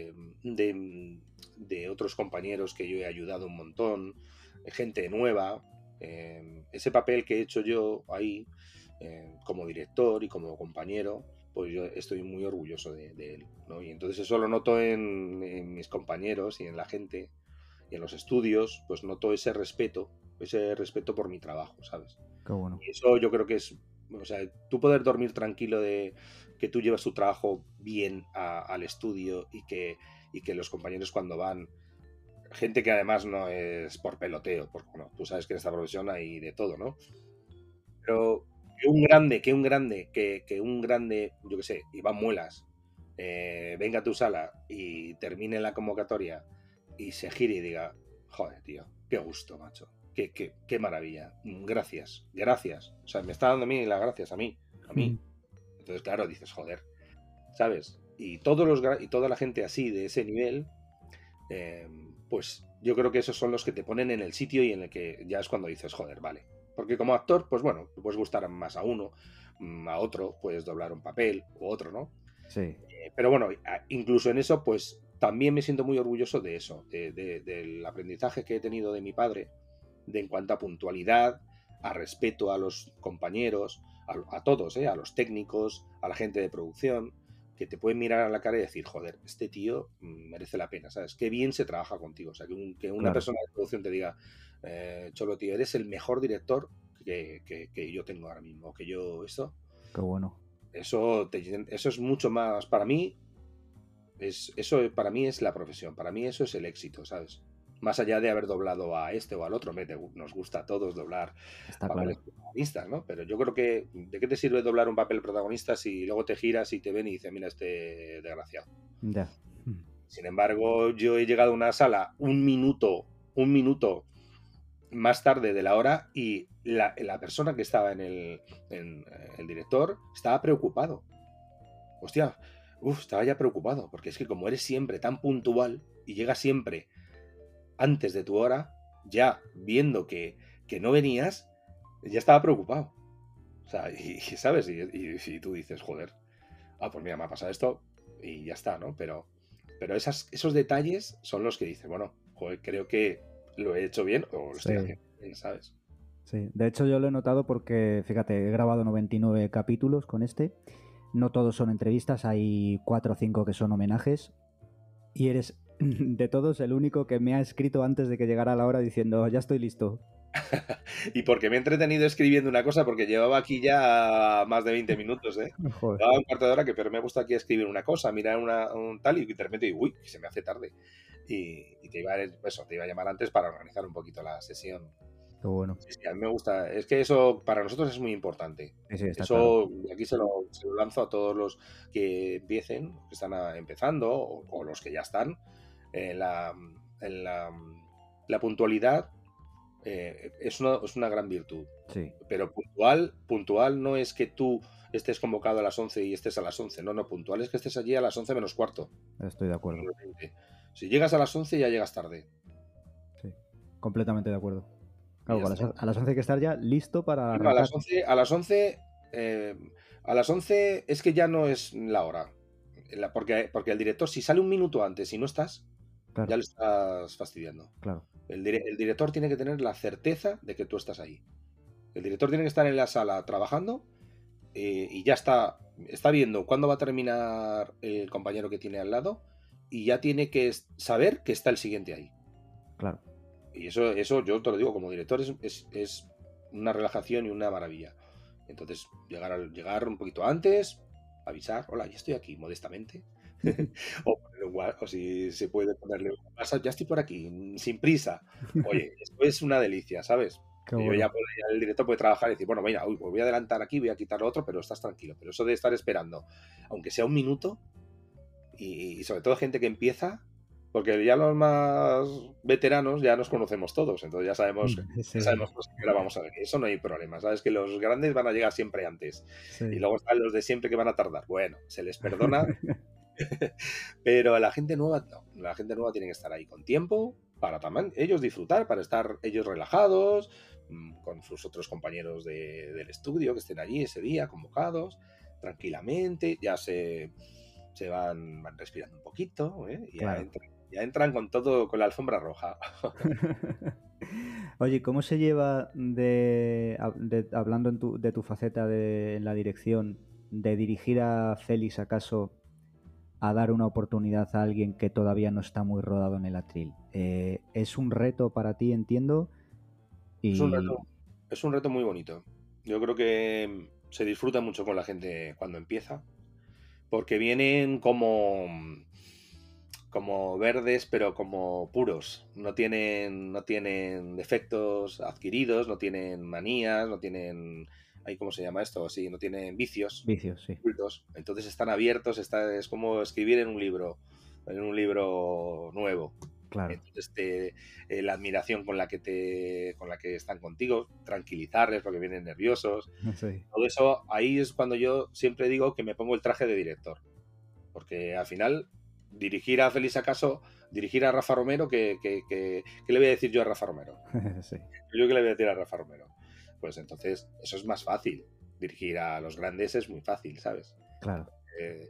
de otros compañeros que yo he ayudado un montón, gente nueva. Ese papel que he hecho yo ahí, como director y como compañero, pues yo estoy muy orgulloso de él, ¿no? Y entonces eso lo noto en mis compañeros y en la gente y en los estudios, pues noto ese respeto por mi trabajo, ¿sabes? Qué bueno. Y eso yo creo que es, o sea, tú poder dormir tranquilo de que tú llevas tu trabajo bien al estudio y que los compañeros cuando van, gente que además no es por peloteo, porque bueno, tú sabes que en esta profesión hay de todo, ¿no? Pero que un grande, yo qué sé, Iván Muelas, venga a tu sala y termine la convocatoria y se gire y diga, joder, tío, qué gusto, macho, qué maravilla, gracias, gracias. O sea, me está dando a mí las gracias, a mí. Entonces, claro, dices, joder, ¿sabes? Y y toda la gente así, de ese nivel, eh, pues yo creo que esos son los que te ponen en el sitio y en el que ya es cuando dices, joder, vale. Porque como actor, pues bueno, tú puedes gustar más a uno, a otro, puedes doblar un papel u otro, ¿no? Sí, Pero bueno, incluso en eso, pues también me siento muy orgulloso de eso, del aprendizaje que he tenido de mi padre, de en cuanto a puntualidad, a respeto a los compañeros, a todos, a los técnicos, a la gente de producción, que te pueden mirar a la cara y decir, joder, este tío merece la pena, ¿sabes? Qué bien se trabaja contigo. O sea, que una claro. persona de producción te diga, Cholo, tío, eres el mejor director que yo tengo ahora mismo, que yo, esto, Qué bueno. eso es mucho más, para mí, eso para mí es la profesión, para mí eso es el éxito, ¿sabes? Más allá de haber doblado a este o al otro, nos gusta a todos doblar Está papeles claro. protagonistas, ¿no? Pero yo creo que, ¿de qué te sirve doblar un papel protagonista si luego te giras y te ven y dices, mira, este desgraciado? Ya. Sin embargo, yo he llegado a una sala un minuto más tarde de la hora y la persona que estaba el director estaba preocupado. Hostia, estaba ya preocupado, porque es que como eres siempre tan puntual y llegas siempre antes de tu hora, ya viendo que no venías, ya estaba preocupado. O sea, ¿sabes? Y tú dices, joder, pues mira, me ha pasado esto y ya está, ¿no? Pero Pero esos detalles son los que dices, bueno, joder, creo que lo he hecho bien o lo estoy Sí. haciendo bien, ¿sabes? Sí, de hecho yo lo he notado porque, fíjate, he grabado 99 capítulos con este. No todos son entrevistas, hay 4 o 5 que son homenajes. Y eres de todos el único que me ha escrito antes de que llegara la hora diciendo, ya estoy listo. Y porque me he entretenido escribiendo una cosa, porque llevaba aquí ya más de 20 minutos, ¿eh? Joder. Llevaba un cuarto de hora que pero me gusta aquí escribir una cosa, mirar un tal y de repente digo, uy, se me hace tarde. Y te iba a llamar antes para organizar un poquito la sesión. Qué bueno. Sí, sí, a mí me gusta. Es que eso para nosotros es muy importante. Sí, sí, está claro. Eso aquí se lo lanzo a todos los que empiecen, que están empezando o los que ya están. En la puntualidad es una gran virtud. Sí, Pero puntual no es que tú estés convocado a las 11 y estés a las 11. No, puntual es que estés allí a las 11 menos cuarto. estoy de acuerdo. Si llegas a las 11 ya llegas tarde. Sí, completamente de acuerdo. Claro, Y ya a está. las 11 hay que estar ya listo para No, arrancar. a las 11 es que ya no es la hora. Porque el director, si sale un minuto antes y no estás, Claro, ya le estás fastidiando. claro. El director tiene que tener la certeza de que tú estás ahí. El director tiene que estar en la sala trabajando y ya está viendo cuándo va a terminar el compañero que tiene al lado y ya tiene que saber que está el siguiente ahí. Claro. Y eso yo te lo digo, como director es una relajación y una maravilla. Entonces, llegar un poquito antes, avisar, hola, ya estoy aquí, modestamente. o si se puede ponerle un WhatsApp, ya estoy por aquí, sin prisa. Oye, esto es una delicia, ¿sabes? Qué Y bueno. el director puede trabajar y decir, bueno, mira, pues voy a adelantar aquí, voy a quitar lo otro, pero estás tranquilo. Pero eso de estar esperando, aunque sea un minuto, y sobre todo gente que empieza, porque ya los más veteranos ya nos conocemos todos, entonces ya Sí, sabemos cosas que ahora vamos a ver. Eso no hay problema, sabes que los grandes van a llegar siempre antes. Y sí. luego están los de siempre que van a tardar. Bueno, se les perdona, pero la gente nueva no. La gente nueva tiene que estar ahí con tiempo para también ellos disfrutar, para estar ellos relajados, con sus otros compañeros del estudio que estén allí ese día, convocados, tranquilamente, ya se van respirando un poquito, ¿eh? Y Claro. ya entran con todo, con la alfombra roja. Oye, ¿cómo se lleva hablando de tu faceta en la dirección, de dirigir a Félix acaso a dar una oportunidad a alguien que todavía no está muy rodado en el atril? Es un reto para ti, entiendo, Es un y reto, es un reto muy bonito. Yo creo que se disfruta mucho con la gente cuando empieza, porque vienen como verdes, pero como puros. No tienen defectos adquiridos, no tienen manías, no tienen, ahí, ¿cómo se llama esto? Sí, no tienen vicios vicios, sí. ocultos. Entonces están abiertos, es como escribir en un libro nuevo. Claro. Entonces la admiración con la que están contigo, tranquilizarles porque vienen nerviosos. Sí. Todo eso, ahí es cuando yo siempre digo que me pongo el traje de director. Porque al final, dirigir a Félix Acaso, dirigir a Rafa Romero, ¿qué le voy a decir yo a Rafa Romero? Sí, ¿Yo qué le voy a decir a Rafa Romero? Pues entonces, eso es más fácil. Dirigir a los grandes es muy fácil, ¿sabes? claro. Eh,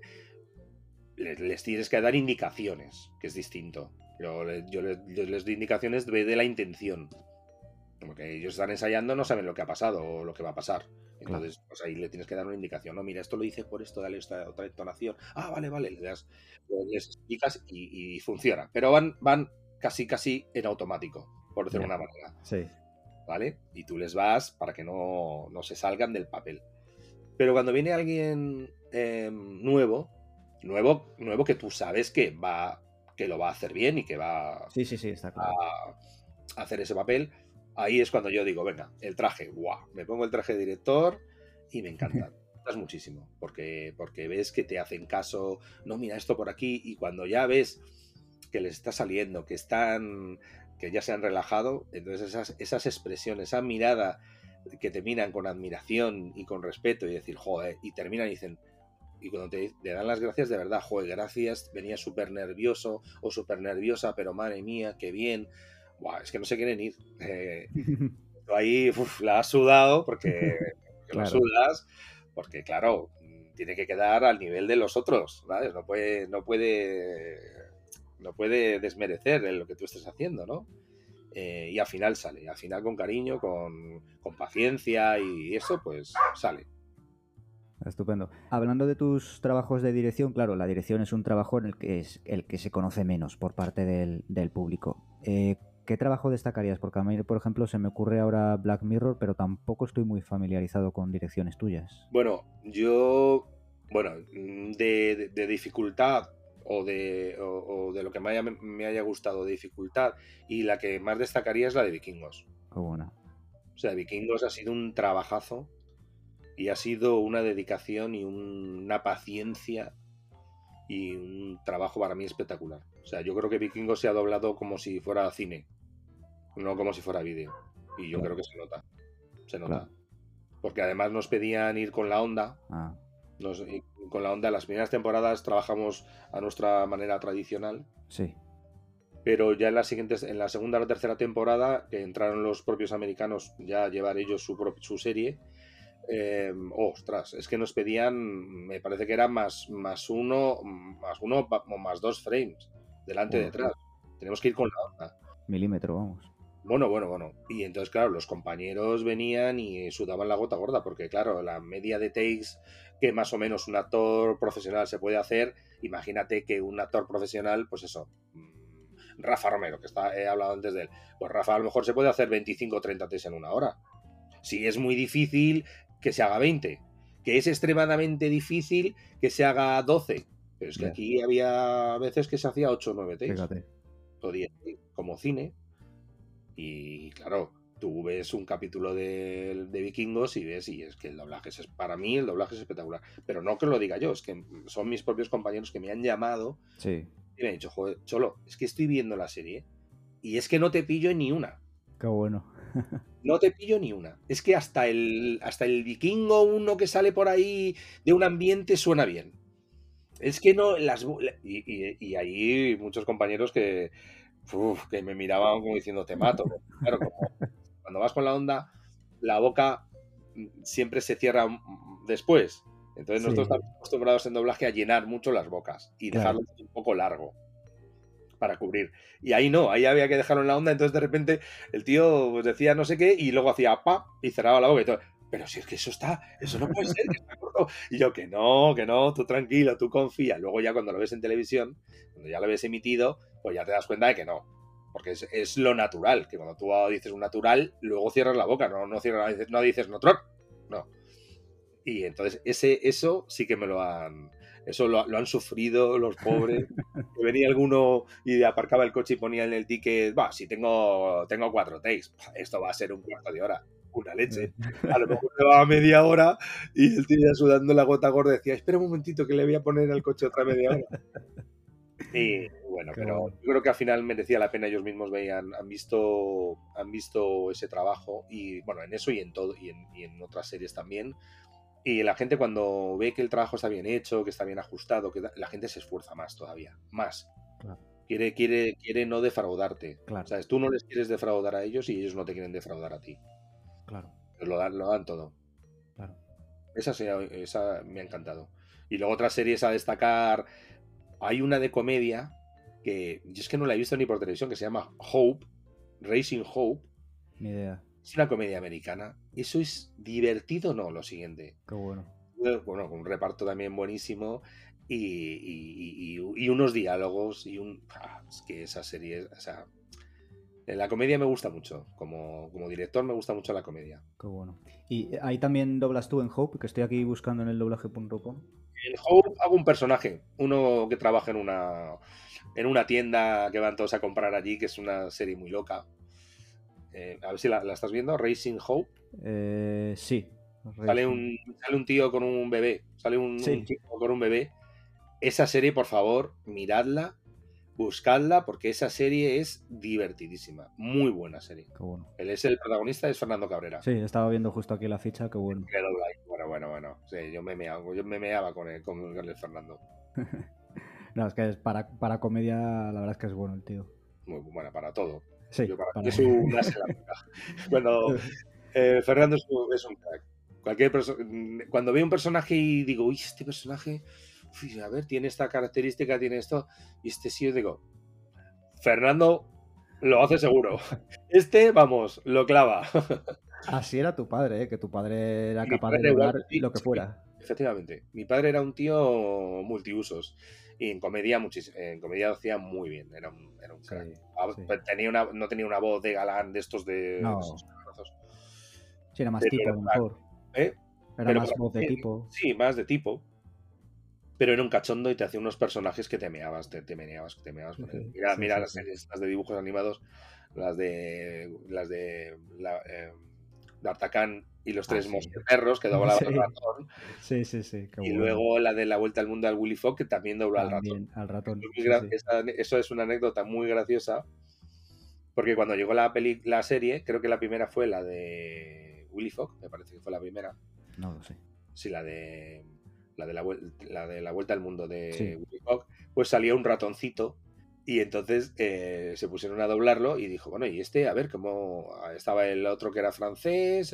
les tienes que dar indicaciones, que es distinto. Pero yo les doy indicaciones de la intención. Como que ellos están ensayando, no saben lo que ha pasado o lo que va a pasar. Entonces, Claro. pues ahí le tienes que dar una indicación. No, mira, esto lo hice por esto, dale esta otra entonación. Ah, vale, les explicas y funciona. Pero van casi en automático, por decirlo de Ya. una manera. Sí. ¿Vale? Y tú les vas para que no se salgan del papel. Pero cuando viene alguien nuevo que tú sabes que lo va a hacer bien y que va Sí, sí, sí, está claro. a hacer ese papel, ahí es cuando yo digo, venga, el traje, guau, me pongo el traje de director y me encanta. Es muchísimo, porque ves que te hacen caso, no, mira esto por aquí, y cuando ya ves que les está saliendo, que ya se han relajado, entonces esas expresiones, esa mirada que te miran con admiración y con respeto y decir, joder, y terminan y dicen, y cuando te dan las gracias de verdad, joder, gracias, venía súper nervioso o súper nerviosa, pero madre mía, qué bien, buah, es que no se quieren ir. Ahí la has sudado porque lo Claro. sudas, porque claro, tiene que quedar al nivel de los otros, ¿sabes? No puede no puede desmerecer lo que tú estés haciendo, ¿no? Y al final sale, al final con cariño, con paciencia y eso, pues sale. Estupendo. Hablando de tus trabajos de dirección, claro, la dirección es un trabajo en el que se conoce menos por parte del público. ¿Qué trabajo destacarías? Porque a mí, por ejemplo, se me ocurre ahora Black Mirror, pero tampoco estoy muy familiarizado con direcciones tuyas. Bueno, de dificultad o de lo que me haya gustado de dificultad, y la que más destacaría es la de Vikingos. Qué buena. O sea, Vikingos ha sido un trabajazo y ha sido una dedicación y una paciencia y un trabajo para mí espectacular. O sea, yo creo que Vikingos se ha doblado como si fuera cine, no como si fuera vídeo. Y yo Claro. creo que se nota. Se nota. Claro. Porque además nos pedían ir con la onda. Ah, Con la onda, las primeras temporadas trabajamos a nuestra manera tradicional, sí. pero ya en la segunda o la tercera temporada, que entraron los propios americanos ya a llevar ellos su serie, ostras, es que nos pedían, me parece que era más uno o más 2 frames, delante y detrás. Tenemos que ir con la onda. Milímetro, vamos. Bueno. Y entonces, claro, los compañeros venían y sudaban la gota gorda, porque, claro, la media de takes que más o menos un actor profesional se puede hacer, imagínate que un actor profesional, pues eso, Rafa Romero, que he hablado antes de él, pues Rafa a lo mejor se puede hacer 25 o 30 takes en una hora. Sí, es muy difícil que se haga 20, que es extremadamente difícil que se haga 12, pero es que aquí había veces que se hacía 8 o 9 takes. Fíjate. O 10, como cine. Y claro, tú ves un capítulo de Vikingos y ves, y es que para mí el doblaje es espectacular. Pero no que lo diga yo, es que son mis propios compañeros que me han llamado Sí. y me han dicho, joder, Cholo, es que estoy viendo la serie y es que no te pillo ni una. Qué bueno. No te pillo ni una. Es que hasta el Vikingo uno que sale por ahí de un ambiente suena bien. Es que no, y hay muchos compañeros que me miraban como diciendo, te mato. Claro, como cuando vas con la onda, la boca siempre se cierra después. Entonces nosotros estamos acostumbrados en doblaje a llenar mucho las bocas y dejarlo un poco largo para cubrir. Y ahí no, ahí había que dejarlo en la onda. Entonces de repente el tío pues, decía no sé qué y luego hacía pa y cerraba la boca y todo. Pero si es que eso no puede ser, que está corto. Y yo, que no, tú tranquilo, tú confía. Luego ya cuando lo ves en televisión, cuando ya lo ves emitido, pues ya te das cuenta de que no. Porque es lo natural, que cuando tú dices un natural, luego cierras la boca, no dices no. Y entonces eso sí que me lo han... Eso lo han sufrido los pobres. Que venía alguno y aparcaba el coche y ponía en el ticket, si tengo 4 takes, esto va a ser un cuarto de hora. Una leche. A lo mejor llevaba media hora y el tío ya sudando la gota gorda decía, espera un momentito que le voy a poner al coche otra media hora. Y bueno, pero yo creo que al final merecía la pena. Ellos mismos han visto ese trabajo y bueno, en eso y en todo y en otras series también. Y la gente cuando ve que el trabajo está bien hecho, que está bien ajustado, que la gente se esfuerza más todavía, más. Claro. Quiere no defraudarte. Claro. ¿Sabes? Tú no les quieres defraudar a ellos y ellos no te quieren defraudar a ti. Claro. Pues lo dan todo. Claro. Esa me ha encantado. Y luego otras series a destacar. Hay una de comedia que yo es que no la he visto ni por televisión, que se llama Hope, Raising Hope. Ni idea. Es una comedia americana. ¿Eso es divertido? No, lo siguiente. Qué bueno. Bueno, con un reparto también buenísimo y unos diálogos es que esa serie, o sea, la comedia me gusta mucho. Como director me gusta mucho la comedia. Qué bueno. ¿Y ahí también doblas tú en Hope? Que estoy aquí buscando en el doblaje.com. En Hope hago un personaje, uno que trabaja en una tienda que van todos a comprar allí, que es una serie muy loca. A ver si la estás viendo, Raising Hope. Sí. Sale un tío con un bebé, un chico con un bebé. Esa serie, por favor, miradla, buscadla, porque esa serie es divertidísima. Muy buena serie. Qué bueno. El protagonista es Fernando Cabrera. Sí, estaba viendo justo aquí la ficha, qué bueno. Bueno. Sí, yo me meaba con el Fernando. No, es que para comedia, la verdad es que es bueno el tío. Muy buena, para todo. Sí. Es una Bueno, Fernando es un crack. Cuando veo un personaje y digo, uy, este personaje, a ver, tiene esta característica, tiene esto, y sí, yo digo, Fernando lo hace seguro. Vamos, lo clava. Así era tu padre, que tu padre era Mi capaz padre de era igual, doblar sí, lo que sí, fuera. efectivamente. Mi padre era un tío multiusos y en comedia en comedia hacía muy bien, era un Sí, crack. sí. No tenía una voz de galán de estos de No, esos cabronazos, sí, era más pero tipo era a un lo crack, mejor. ¿eh? Era Pero más para voz de mí, tipo. sí, más de tipo, pero era un cachondo y te hacía unos personajes que te meneabas Sí, con él. sí, Mira, sí, mira sí, las sí. series, las de dibujos animados, las de D'Artagnan y los Ah, tres sí. mosqueperros que doblaba el Sí, ratón. sí, sí, sí, qué Y bueno. luego la de la vuelta al mundo al Willy Fogg, que también dobló al ratón. También al ratón, Eso sí, sí. eso es una anécdota muy graciosa, porque cuando llegó la serie, creo que la primera fue la de Willy Fogg, me parece que fue la primera. No lo sé. Sí, la de la vuelta al mundo de Sí, Willy Fogg, pues salía un ratoncito y entonces se pusieron a doblarlo y dijo, bueno, y a ver, cómo estaba el otro que era francés,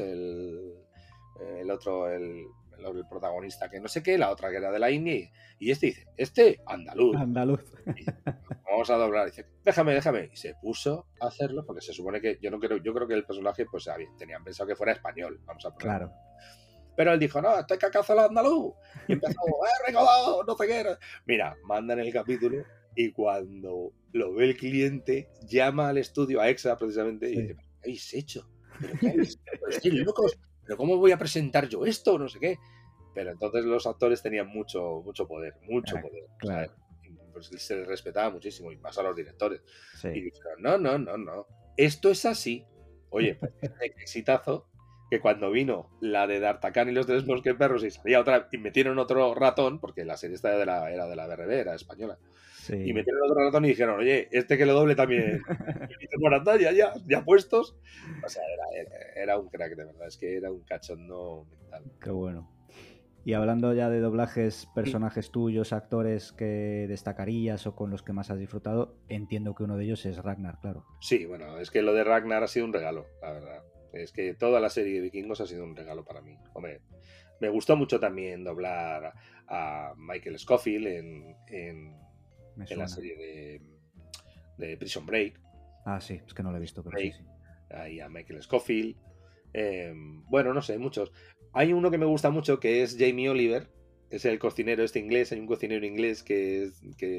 el otro, el protagonista que no sé qué, la otra que era de la India, y dice, andaluz. andaluz. Y dice, vamos a doblar. Y dice, déjame. Y se puso a hacerlo porque se supone que yo creo que el personaje, pues tenían pensado que fuera español, vamos a ponerlo. Claro. Pero él dijo, no, estoy cacazo al andaluz. Y empezó, recordado, no sé qué era. Mira, mandan el capítulo y cuando lo ve el cliente, llama al estudio, a EXA precisamente, y Sí. dice, ¿qué habéis hecho? ¿Pero qué habéis hecho? ¿Pero estáis locos? ¿Pero cómo voy a presentar yo esto? No sé qué. Pero entonces los actores tenían mucho poder, mucho poder. Claro. ¿Sabes? Pues se les respetaba muchísimo, y más a los directores. Sí. Y dijeron, no. Esto es así. Oye, pues qué exitazo, que cuando vino la de D'Artagnan y los tres mosqueperros y salía otra, y metieron otro ratón, porque la serie esta era de la BRB, era española, Sí. y metieron otro ratón y dijeron, oye, que lo doble también. Y Morata, ya puestos. O sea, era un crack, de verdad, es que era un cachondo mental. Qué bueno. Y hablando ya de doblajes, personajes tuyos, actores que destacarías o con los que más has disfrutado, entiendo que uno de ellos es Ragnar, claro. Sí, bueno, es que lo de Ragnar ha sido un regalo, la verdad. Es que toda la serie de Vikingos ha sido un regalo para mí. Hombre, me gustó mucho también doblar a Michael Scofield en la serie de Prison Break. Ah, sí, es que no lo he visto, pero sí. Ahí a Michael Scofield. Bueno, no sé, muchos. Hay uno que me gusta mucho que es Jamie Oliver, es el cocinero inglés. Hay un cocinero inglés que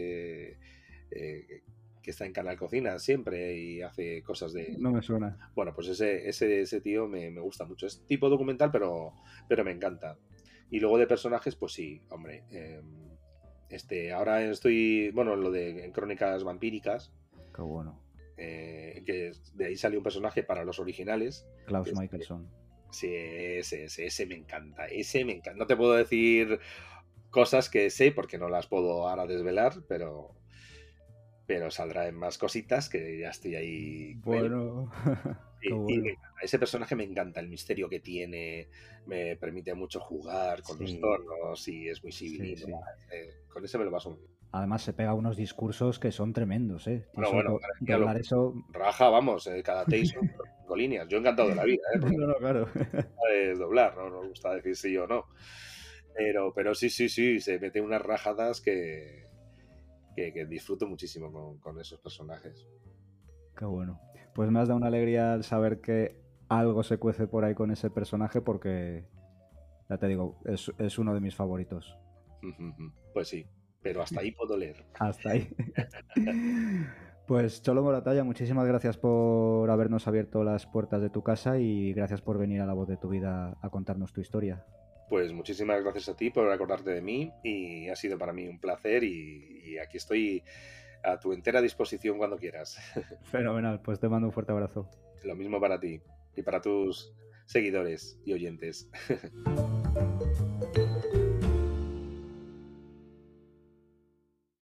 está en Canal Cocina siempre y hace cosas de... No me suena. Bueno, pues ese tío me gusta mucho. Es tipo documental, pero me encanta. Y luego de personajes, pues sí, hombre. Ahora estoy, bueno, en lo de Crónicas Vampíricas. Qué bueno. Que de ahí salió un personaje para los originales. Klaus Michelson. Sí, ese me encanta. Ese me encanta. No te puedo decir cosas que sé porque no las puedo ahora desvelar, pero saldrá en más cositas que ya estoy ahí. Bueno. Y me encanta. Ese personaje me encanta, el misterio que tiene, me permite mucho jugar con los tonos y es muy civilino. Con ese me lo paso muy bien. Además se pega unos discursos que son tremendos, ¿eh? Bueno, doblar eso... Raja, vamos, cada Tyson con líneas. Yo encantado de la vida, ¿eh? No, claro. Es doblar, no nos gusta decir sí o no. Pero sí, se mete unas rajadas que disfruto muchísimo con esos personajes. Qué bueno. Pues me has dado una alegría al saber que algo se cuece por ahí con ese personaje porque, ya te digo, es uno de mis favoritos. Pues sí, pero hasta ahí puedo leer. Hasta ahí. Pues Cholo Moratalla, muchísimas gracias por habernos abierto las puertas de tu casa y gracias por venir a La Voz de tu Vida a contarnos tu historia. Pues muchísimas gracias a ti por acordarte de mí y ha sido para mí un placer y aquí estoy a tu entera disposición cuando quieras. Fenomenal, pues te mando un fuerte abrazo. Lo mismo para ti y para tus seguidores y oyentes.